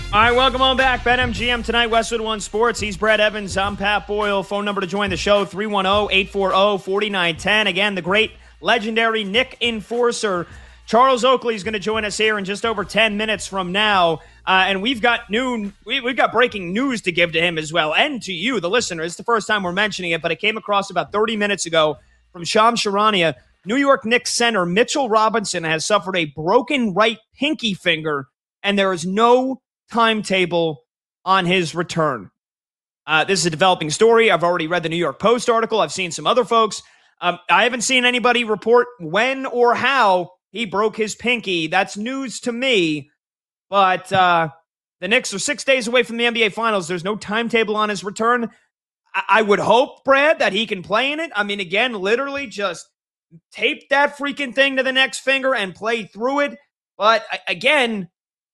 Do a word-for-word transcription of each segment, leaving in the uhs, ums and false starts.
All right, welcome on back. BetMGM tonight, Westwood One Sports. He's Brad Evans. I'm Pat Boyle. Phone number to join the show, three one zero, eight four zero, four nine one zero. Again, the great, legendary Nick Enforcer. Charles Oakley is going to join us here in just over ten minutes from now. Uh, and we've got new, we, we've got breaking news to give to him as well, and to you, the listener. It's the first time we're mentioning it, but it came across about thirty minutes ago from Shams Charania. New York Knicks center Mitchell Robinson has suffered a broken right pinky finger, and there is no timetable on his return. Uh, this is a developing story. I've already read the New York Post article. I've seen some other folks. Um, I haven't seen anybody report when or how he broke his pinky. That's news to me. But uh, the Knicks are six days away from the N B A Finals. There's no timetable on his return. I, I would hope, Brad, that he can play in it. I mean, again, literally just tape that freaking thing to the next finger and play through it. But again,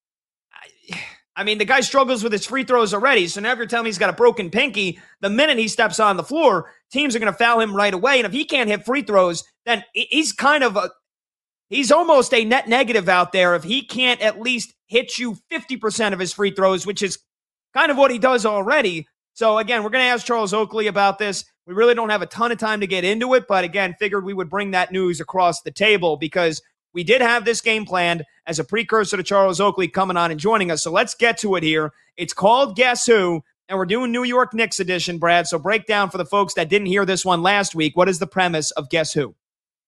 I, I mean, the guy struggles with his free throws already. So now if you're telling me he's got a broken pinky, the minute he steps on the floor, teams are going to foul him right away. And if he can't hit free throws, then he's kind of a, he's almost a net negative out there if he can't at least hit you fifty percent of his free throws, which is kind of what he does already. So again, we're going to ask Charles Oakley about this. We really don't have a ton of time to get into it, but again, figured we would bring that news across the table because we did have this game planned as a precursor to Charles Oakley coming on and joining us. So let's get to it here. It's called Guess Who, and we're doing New York Knicks edition, Brad. So break down for the folks that didn't hear this one last week. What is the premise of Guess Who?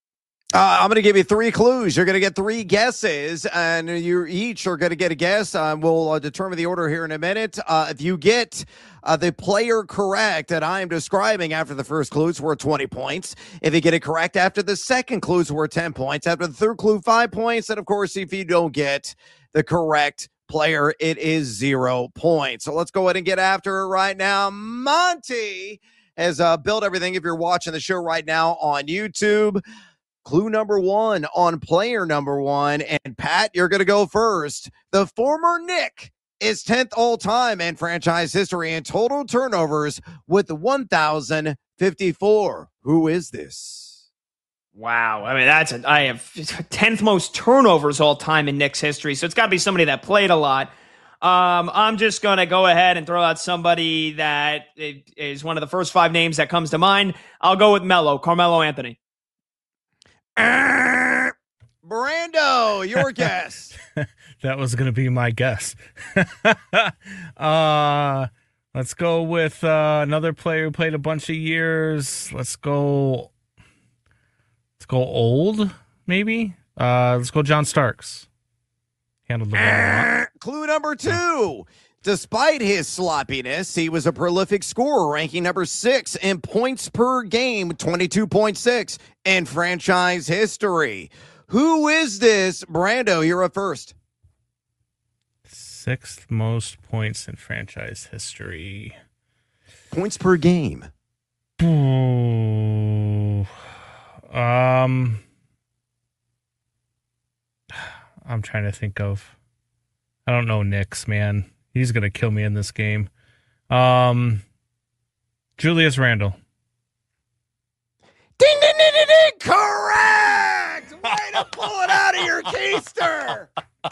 Uh, I'm going to give you three clues. You're going to get three guesses, and you each are going to get a guess. Uh, we'll uh, determine the order here in a minute. Uh, if you get uh, the player correct that I am describing after the first clue, it's worth twenty points. If you get it correct after the second clue, it's worth ten points. After the third clue, five points. And, of course, if you don't get the correct player, it is zero points. So let's go ahead and get after it right now. Monty has uh, built everything. If you're watching the show right now on YouTube, clue number one on player number one. And Pat, you're going to go first. The former Knick is tenth all-time in franchise history in total turnovers with one thousand fifty-four. Who is this? Wow. I mean, that's a, I have tenth most turnovers all time in Knicks history. So it's got to be somebody that played a lot. Um, I'm just going to go ahead and throw out somebody that is one of the first five names that comes to mind. I'll go with Melo, Carmelo Anthony. Brando, your guess. That was going to be my guess. uh, let's go with uh, another player who played a bunch of years. Let's go. Let's go old, maybe. Uh, let's go John Starks. Handled the ball a lot. Clue number two. Despite his sloppiness, he was a prolific scorer, ranking number six in points per game, twenty-two point six in franchise history. Who is this? Brando, you're up first. Sixth most points in franchise history. Points per game. Ooh. Um, I'm trying to think of. I don't know Knicks, man. He's going to kill me in this game. Um, Julius Randle. Ding, ding, ding, ding, ding. Correct. Way to pull it out of your keister.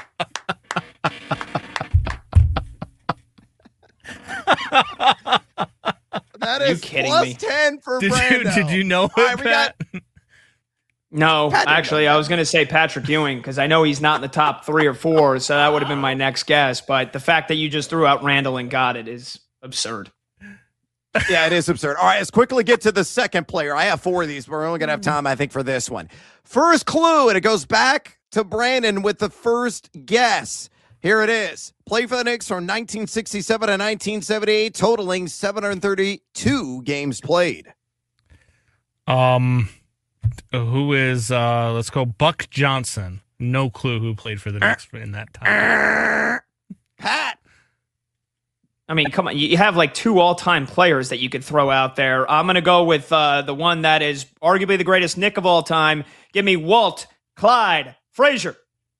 That is plus me? ten for did Brando. You, did you know it, right, Pat? got... No, actually, I was going to say Patrick Ewing because I know he's not in the top three or four, so that would have been my next guess. But the fact that you just threw out Randall and got it is absurd. Yeah, it is absurd. All right, let's quickly get to the second player. I have four of these, but we're only going to have time, I think, for this one. First clue, and it goes back to Brandon with the first guess. Here it is. Played for the Knicks from nineteen sixty-seven to nineteen seventy-eight, totaling seven hundred thirty-two games played. Um... Who is, uh, let's go, Buck Johnson. No clue who played for the Knicks in that time. Pat. I mean, come on. You have like two all-time players that you could throw out there. I'm going to go with uh, the one that is arguably the greatest Knick of all time. Give me Walt Clyde Frazier.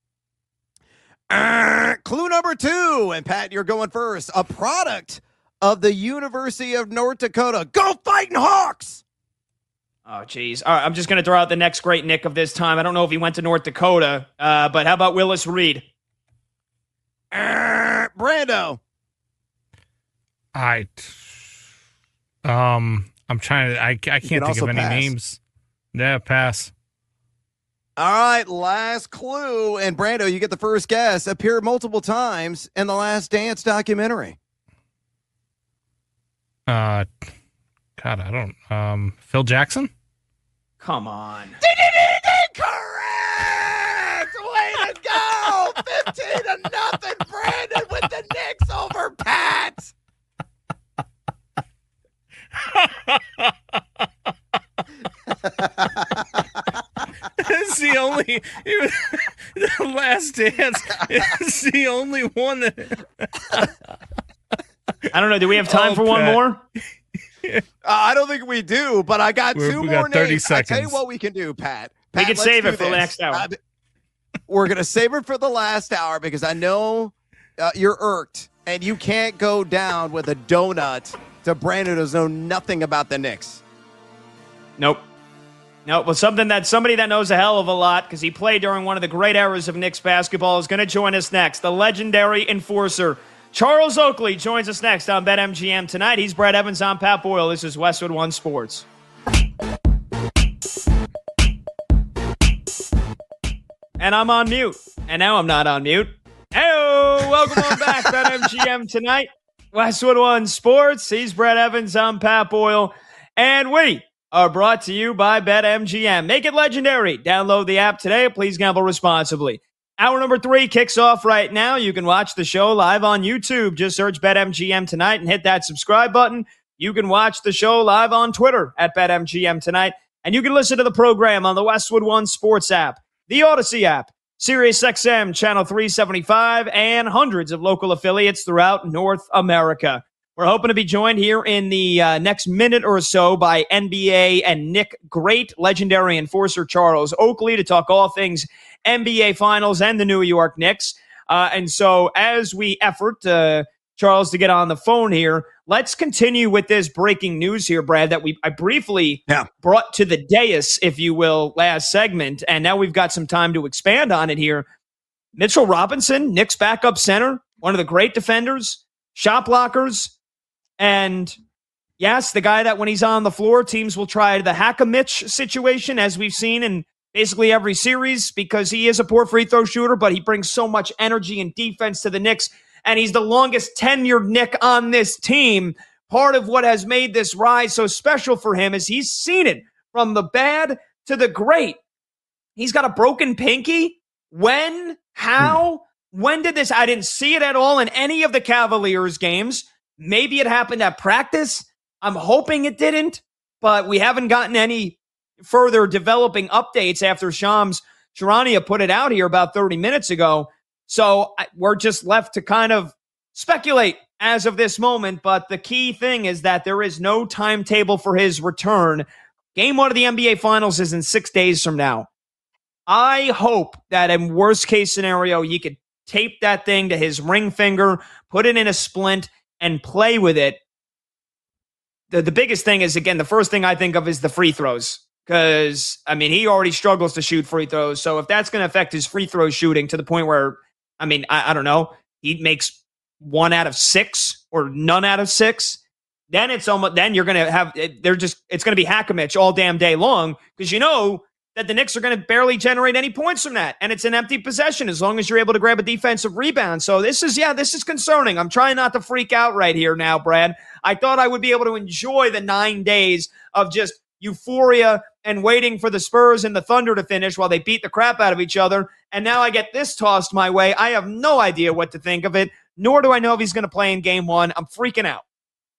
Uh, clue number two. And Pat, you're going first. A product of the University of North Dakota. Go Fighting Hawks! Oh, geez. All right, I'm just going to throw out the next great Knick of this time. I don't know if he went to North Dakota, uh, but how about Willis Reed? Uh, Brando. I, um, I'm trying to. I, I can't think of any pass. names. Yeah, pass. All right, last clue. And Brando, you get the first guess. Appeared multiple times in the Last Dance documentary. Uh, God, I don't. Um, Phil Jackson. Come on. Correct! Way to go! fifteen to nothing, Brandon with the Knicks over Pat. It's the only it was, the Last Dance is the only one that I don't know. Do we have time Oh, for one Pat. more? Uh, I don't think we do, but I got We're- two we more got thirty names. I tell you seconds. what we can do, Pat. We Pat, could let's save do it for the this. next hour. Uh, we're going to save it for the last hour because I know uh, you're irked and you can't go down with a donut to Brandon who does know nothing about the Knicks. Nope. Nope. Well, something that somebody that knows a hell of a lot because he played during one of the great eras of Knicks basketball is going to join us next. The legendary enforcer, Charles Oakley, joins us next on BetMGM tonight. He's Brad Evans. I'm Pat Boyle. This is Westwood One Sports. And I'm on mute. And now I'm not on mute. Hey, welcome on back, BetMGM tonight. Westwood One Sports. He's Brad Evans. I'm Pat Boyle. And we are brought to you by BetMGM. Make it legendary. Download the app today. Please gamble responsibly. Hour number three kicks off right now. You can watch the show live on YouTube. Just search BetMGM tonight and hit that subscribe button. You can watch the show live on Twitter at BetMGM tonight. And you can listen to the program on the Westwood One Sports app, the Odyssey app, SiriusXM Channel three seventy-five, and hundreds of local affiliates throughout North America. We're hoping to be joined here in the uh, next minute or so by N B A and Nick Great, legendary enforcer Charles Oakley, to talk all things N B A Finals and the New York Knicks. Uh, and so as we effort, uh, Charles, to get on the phone here, let's continue with this breaking news here, Brad, that we I briefly Yeah. brought to the dais, if you will, last segment. And now we've got some time to expand on it here. Mitchell Robinson, Knicks backup center, one of the great defenders, shot blockers, and yes, the guy that when he's on the floor, teams will try the hack-a-Mitch situation, as we've seen in basically every series, because he is a poor free throw shooter, but he brings so much energy and defense to the Knicks, and he's the longest tenured Knick on this team. Part of what has made this rise so special for him is he's seen it from the bad to the great. He's got a broken pinky. When? How? Hmm. When did this? I didn't see it at all in any of the Cavaliers games. Maybe it happened at practice. I'm hoping it didn't, but we haven't gotten any further developing updates after Shams Charania put it out here about thirty minutes ago. So I, we're just left to kind of speculate as of this moment. But the key thing is that there is no timetable for his return. Game one of the N B A Finals is in six days from now. I hope that in worst case scenario, you could tape that thing to his ring finger, put it in a splint, and play with it. The, the biggest thing is, again, the first thing I think of is the free throws. Because, I mean, he already struggles to shoot free throws. So if that's going to affect his free throw shooting to the point where, I mean, I, I don't know, he makes one out of six or none out of six, then it's almost, then you're going to have, they're just, it's going to be hack-a-Mitch all damn day long. Because you know that the Knicks are going to barely generate any points from that. And it's an empty possession as long as you're able to grab a defensive rebound. So this is, yeah, this is concerning. I'm trying not to freak out right here now, Brad. I thought I would be able to enjoy the nine days of just euphoria and waiting for the Spurs and the Thunder to finish while they beat the crap out of each other. And now I get this tossed my way. I have no idea what to think of it, nor do I know if he's going to play in game one. I'm freaking out.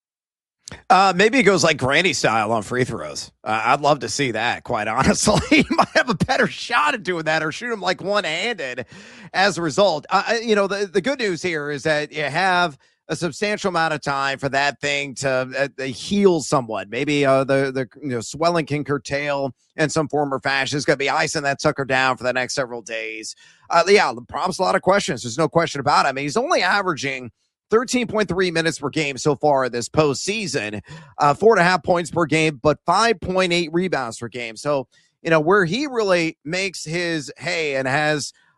Uh, maybe it goes like Granny style on free throws. Uh, I'd love to see that, quite honestly. He might have a better shot at doing that or shoot him like one-handed as a result. Uh, you know, the, the good news here is that you have a substantial amount of time for that thing to uh, heal somewhat. Maybe uh, the, the you know, swelling can curtail in some form or fashion. It's going to be icing that sucker down for the next several days. Uh, yeah, the prompts a lot of questions. There's no question about it. I mean, he's only averaging thirteen point three minutes per game so far in this postseason, uh, four and a half points per game, but five point eight rebounds per game. So, you know, where he really makes his hay and has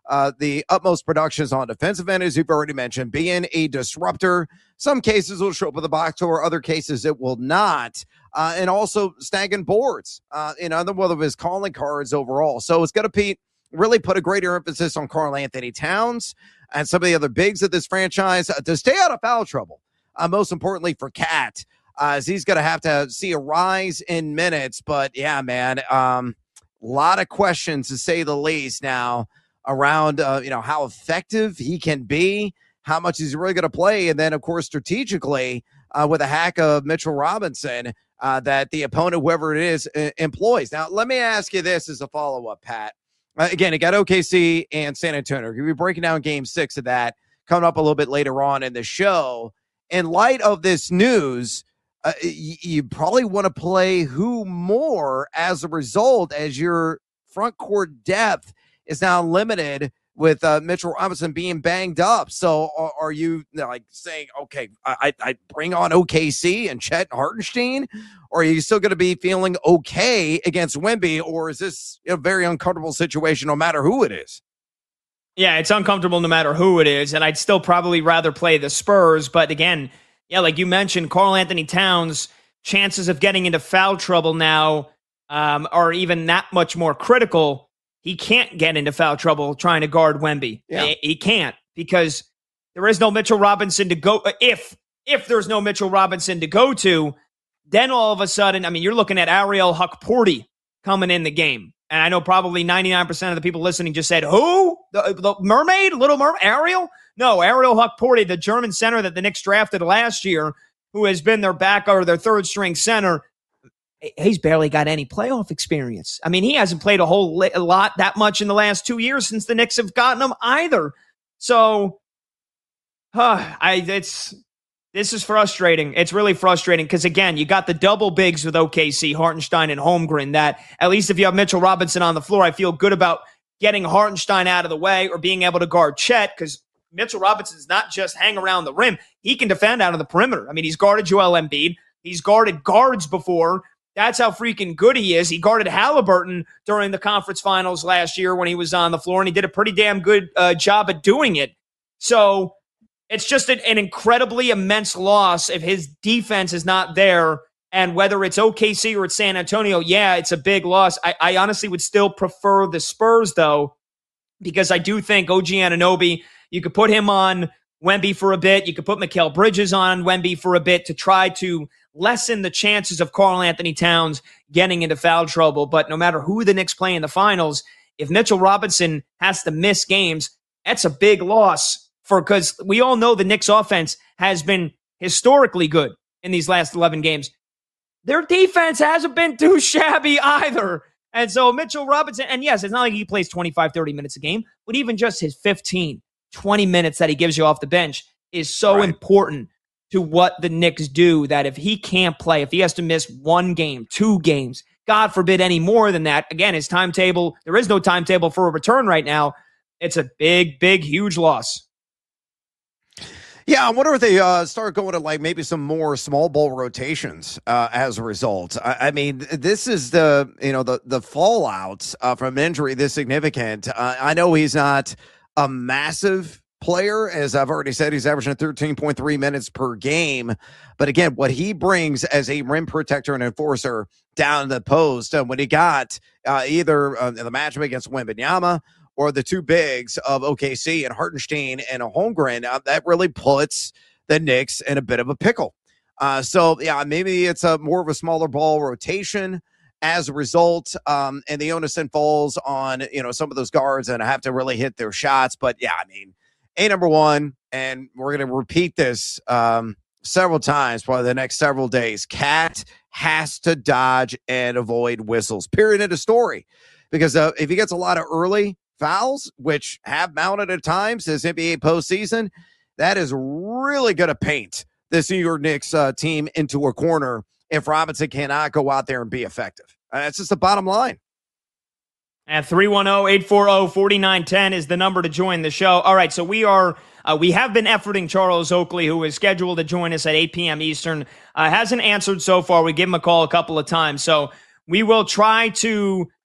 Uh, the utmost production is on defensive end, as you've already mentioned, being a disruptor. Some cases will show up with the box score, other cases it will not. Uh, and also snagging boards uh, in other one of his calling cards overall. So it's going to be really put a greater emphasis on Karl Anthony Towns and some of the other bigs of this franchise uh, to stay out of foul trouble. Uh, most importantly for Cat, uh, as he's going to have to see a rise in minutes. But yeah, man, a um, lot of questions to say the least now around, uh, you know, how effective he can be, how much he's really going to play. And then, of course, strategically, uh, with a hack of Mitchell Robinson, uh, that the opponent, whoever it is, uh, employs. Now, let me ask you this as a follow-up, Pat. Uh, again, it got O K C and San Antonio. We're going to be breaking down game six of that coming up a little bit later on in the show. In light of this news, uh, you, you probably want to play who more as a result, as your front court depth is now limited with uh, Mitchell Robinson being banged up. So are, are you, you know, like saying, okay, I, I bring on O K C and Chet Hartenstein, or are you still going to be feeling okay against Wemby, or is this a very uncomfortable situation no matter who it is? Yeah, it's uncomfortable no matter who it is, and I'd still probably rather play the Spurs. But again, yeah, like you mentioned, Karl Anthony Towns' chances of getting into foul trouble now um, are even that much more critical. He can't get into foul trouble trying to guard Wemby. Yeah. He can't because there is no Mitchell Robinson to go. If if there's no Mitchell Robinson to go to, then all of a sudden, I mean, you're looking at Ariel Hukporti coming in the game. And I know probably ninety-nine percent of the people listening just said, who? The, the mermaid? Little Mermaid? Ariel? No, Ariel Hukporti, the German center that the Knicks drafted last year, who has been their back or their third string center. He's barely got any playoff experience. I mean, he hasn't played a whole li- a lot that much in the last two years since the Knicks have gotten him either. So, huh, I it's this is frustrating. It's really frustrating because, again, you got the double bigs with O K C, Hartenstein and Holmgren, that at least if you have Mitchell Robinson on the floor, I feel good about getting Hartenstein out of the way or being able to guard Chet, because Mitchell Robinson's not just hang around the rim. He can defend out of the perimeter. I mean, he's guarded Joel Embiid. He's guarded guards before. That's how freaking good he is. He guarded Halliburton during the conference finals last year when he was on the floor, and he did a pretty damn good uh, job at doing it. So it's just an, an incredibly immense loss if his defense is not there. And whether it's O K C or it's San Antonio, yeah, it's a big loss. I, I honestly would still prefer the Spurs, though, because I do think O G Anunoby, you could put him on Wemby for a bit. You could put Mikal Bridges on Wemby for a bit to try to lessen the chances of Karl Anthony Towns getting into foul trouble. But no matter who the Knicks play in the finals, if Mitchell Robinson has to miss games, that's a big loss for, because we all know the Knicks offense has been historically good in these last eleven games. Their defense hasn't been too shabby either. And so Mitchell Robinson, and yes, it's not like he plays twenty-five, thirty minutes a game, but even just his fifteen, twenty minutes that he gives you off the bench is so right. important to what the Knicks do, that if he can't play, if he has to miss one game, two games, God forbid any more than that, again, his timetable, there is no timetable for a return right now. It's a big, big, huge loss. Yeah, I wonder if they uh, start going to like maybe some more small ball rotations uh, as a result. I, I mean, this is the, you know, the, the fallout uh, from an injury this significant. Uh, I know he's not a massive player, as I've already said. He's averaging thirteen point three minutes per game. But again, what he brings as a rim protector and enforcer down the post, uh, when he got uh, either uh, the matchup against Wembanyama or the two bigs of O K C and Hartenstein and a Holmgren, uh, that really puts the Knicks in a bit of a pickle. Uh, so, yeah, maybe it's a more of a smaller ball rotation as a result, um, and the onus then falls on, you know, some of those guards and have to really hit their shots. But, yeah, I mean, A, number one, and we're going to repeat this um, several times for the next several days, Cat has to dodge and avoid whistles, period, end of story. Because uh, if he gets a lot of early fouls, which have mounted at times this N B A postseason, that is really going to paint this New York Knicks uh, team into a corner if Robinson cannot go out there and be effective. Uh, that's just the bottom line. At three one zero, eight four zero, four nine one zero is the number to join the show. All right, so we are uh, we have been efforting Charles Oakley, who is scheduled to join us at eight p.m. Eastern. Uh, hasn't answered so far. We give him a call a couple of times, so we will try to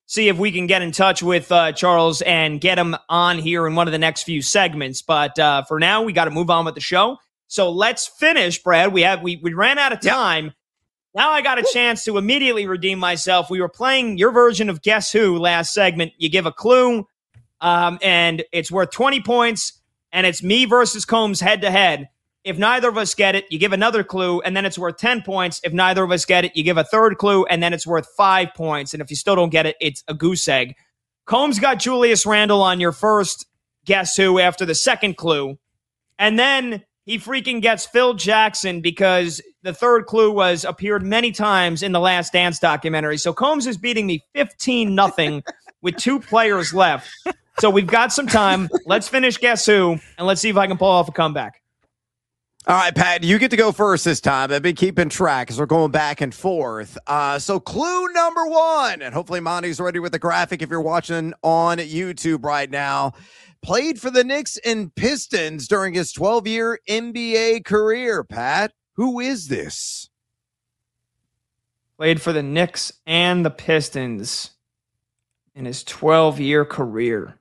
see if we can get in touch with uh, Charles and get him on here in one of the next few segments. But uh, for now, we got to move on with the show. So let's finish, Brad. We have we, we ran out of time. Yep. Now I got a chance to immediately redeem myself. We were playing your version of Guess Who last segment. You give a clue, um, and it's worth twenty points, and it's me versus Combs head-to-head. If neither of us get it, you give another clue, and then it's worth ten points. If neither of us get it, you give a third clue, and then it's worth five points. And if you still don't get it, it's a goose egg. Combs got Julius Randle on your first Guess Who after the second clue, and then he freaking gets Phil Jackson because the third clue was appeared many times in the Last Dance documentary. So Combs is beating me fifteen nothing with two players left. So we've got some time. Let's finish Guess Who, and let's see if I can pull off a comeback. All right, Pat, you get to go first this time. I've been keeping track as we're going back and forth. Uh, so clue number one, and hopefully Monty's ready with the graphic if you're watching on YouTube right now. Played for the Knicks and Pistons during his twelve-year N B A career, Pat. Who is this? Played for the Knicks and the Pistons in his twelve-year career.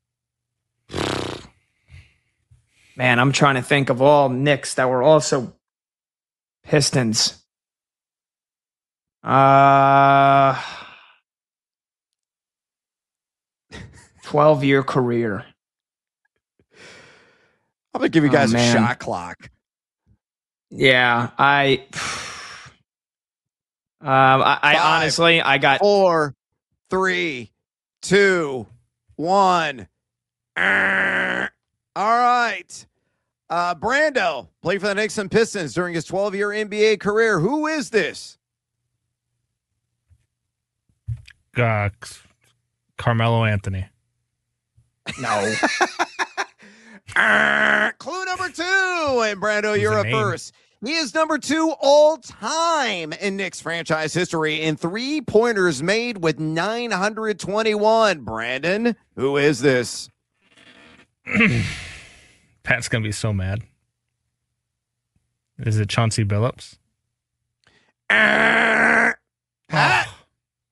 Man, I'm trying to think of all Knicks that were also Pistons. Uh, twelve-year career. I'm going to give you guys oh, a shot clock. Yeah, I... Um, I, I Five, honestly, I got... Four, three, two, one. All right. Uh, Brando played for the Knicks and Pistons during his twelve-year N B A career. Who is this? Uh, Carmelo Anthony. No. uh, clue number two. And Brando, you're up first. He is number two all time in Knicks franchise history in three-pointers made with nine hundred twenty-one. Brandon, who is this? Pat's going to be so mad. Is it Chauncey Billups? Uh, Pat? Oh.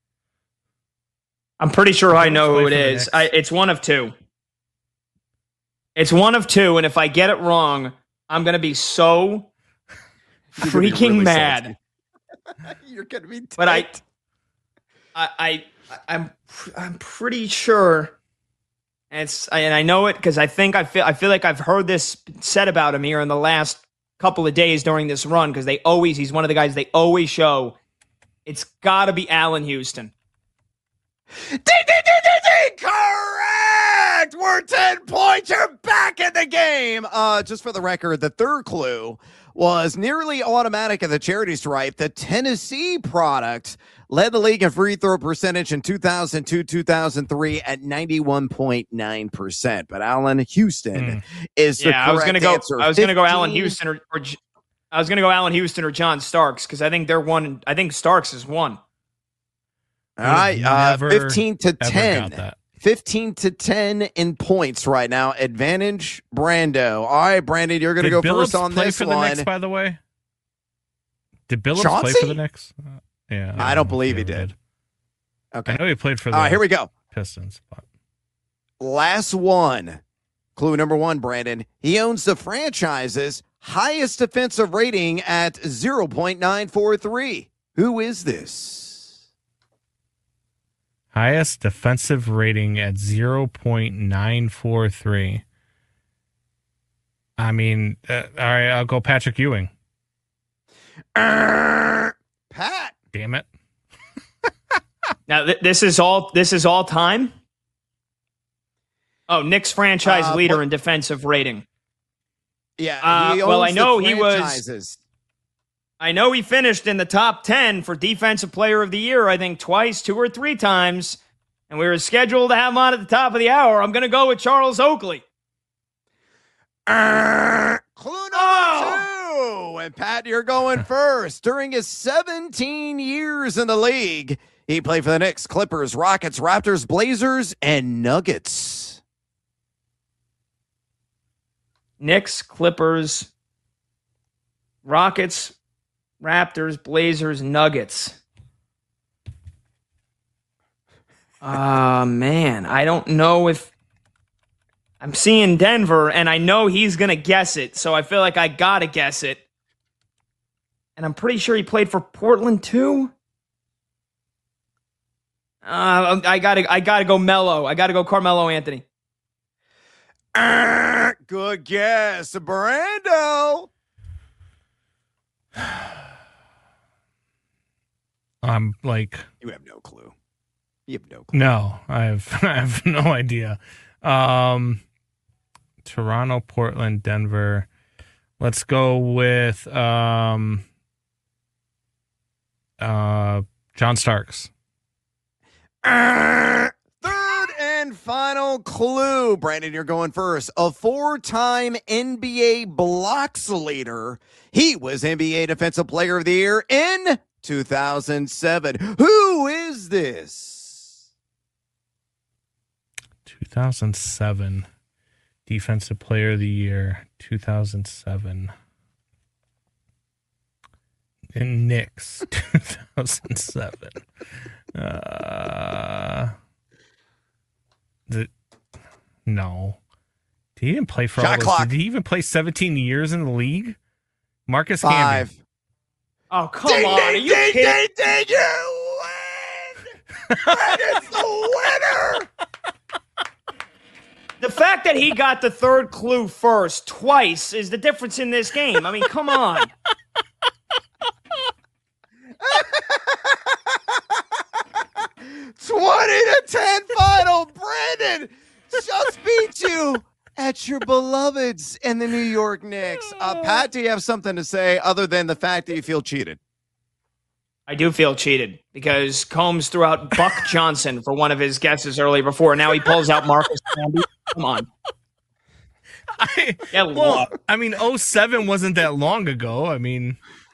I'm pretty sure I know who it is. I, it's one of two. It's one of two, and if I get it wrong, I'm going to be so freaking be really mad. You're going to be tight. But I, I, I, I'm, I'm pretty sure, and it's, and I know it because I think I feel, I feel like I've heard this said about him here in the last couple of days during this run because they always, he's one of the guys they always show. It's got to be Allen Houston. Ding, ding, ding, ding, ding. Correct. We're ten points. You're back in the game. Uh, just for the record, the third clue was nearly automatic at the charity stripe. The Tennessee product led the league in free throw percentage in two thousand two, two thousand three at ninety-one point nine percent. But Allen Houston mm. is the yeah, correct I was gonna go, answer. I was going to go Allen Houston or, or I was going to go Allen Houston or John Starks because I think they're one. I think Starks is one. All right, uh, fifteen to ten. fifteen to ten in points right now. Advantage, Brando. All right, Brandon, you're going to go Billups first on play this for one. The Knicks, by the way? Did Billups Chauncey? play for the Knicks? Uh, yeah. I, I don't believe he did. did. Okay. I know he played for the All right, here we go. Pistons. But. Last one. Clue number one, Brandon. He owns the franchise's highest defensive rating at zero point nine four three. Who is this? Highest defensive rating at zero point nine four three. I mean, uh, all right, I'll go Patrick Ewing. Uh, Pat. Damn it. Now, th- this is all this is all time? Oh, Knicks franchise uh, leader what? in defensive rating. Yeah, uh, he owns well, I know the he was I know he finished in the top ten for Defensive Player of the Year, I think twice, two or three times. And we were scheduled to have him on at the top of the hour. I'm going to go with Charles Oakley. Uh, clue number oh. two. And Pat, you're going first. During his seventeen years in the league, he played for the Knicks, Clippers, Rockets, Raptors, Blazers, and Nuggets. Knicks, Clippers, Rockets, Raptors, Blazers, Nuggets. Uh, man, I don't know if I'm seeing Denver, and I know he's going to guess it, so I feel like I got to guess it. And I'm pretty sure he played for Portland, too. Uh, I got to I gotta go Melo. I got to go Carmelo Anthony. Uh, good guess, Brando. I'm like, you have no clue. You have no clue. No, I have I have no idea. Um, Toronto, Portland, Denver. Let's go with um, uh, John Starks. Uh, third and final clue. Brandon, you're going first. A four-time N B A blocks leader. He was N B A Defensive Player of the Year in two thousand seven. Who is this? two thousand seven. Defensive Player of the Year, two thousand seven. In Knicks, two thousand seven. Uh, the, no. Did he even play for Shot all those? clock. Did he even play seventeen years in the league? Marcus Five. Camby. Oh, come Ding, on. ding, Are you ding, kidding? ding, ding, you win! Brandon's the winner! The fact that he got the third clue first twice is the difference in this game. I mean, come on. twenty to ten final. Brandon just beat you at your beloveds in the New York Knicks. Uh, Pat, do you have something to say other than the fact that you feel cheated? I do feel cheated because Combs threw out Buck Johnson for one of his guesses earlier before. Now he pulls out Marcus Camby. Come on. I, Get well, lost. I mean, oh seven wasn't that long ago. I mean,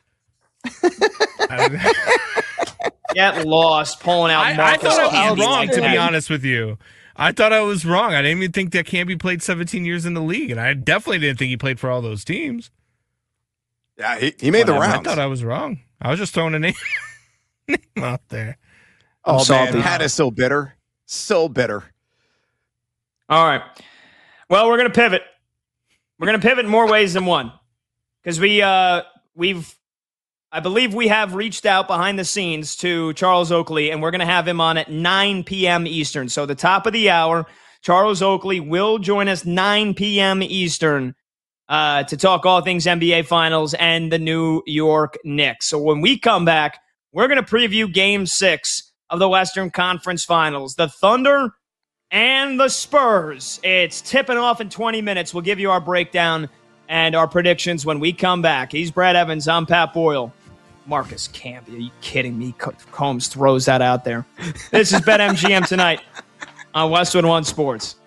I, Get lost pulling out I, I Marcus thought I was Camby wrong, like to be that. honest with you. I thought I was wrong. I didn't even think that Camby played seventeen years in the league, and I definitely didn't think he played for all those teams. Yeah, he, he made Whatever. the I rounds. thought I was wrong. I was just throwing a name, name out there. Oh, salty. man, Pat is so bitter. So bitter. All right. Well, we're going to pivot. We're going to pivot in more ways than one because we, uh, we've, I believe we have reached out behind the scenes to Charles Oakley, and we're going to have him on at nine p.m. Eastern. So the top of the hour, Charles Oakley will join us nine p.m. Eastern uh, to talk all things N B A Finals and the New York Knicks. So when we come back, we're going to preview Game six of the Western Conference Finals. The Thunder and the Spurs. It's tipping off in twenty minutes. We'll give you our breakdown and our predictions when we come back. He's Brad Evans. I'm Pat Boyle. Marcus Camby. Are you kidding me? Combs throws that out there. This is BetMGM tonight on Westwood One Sports.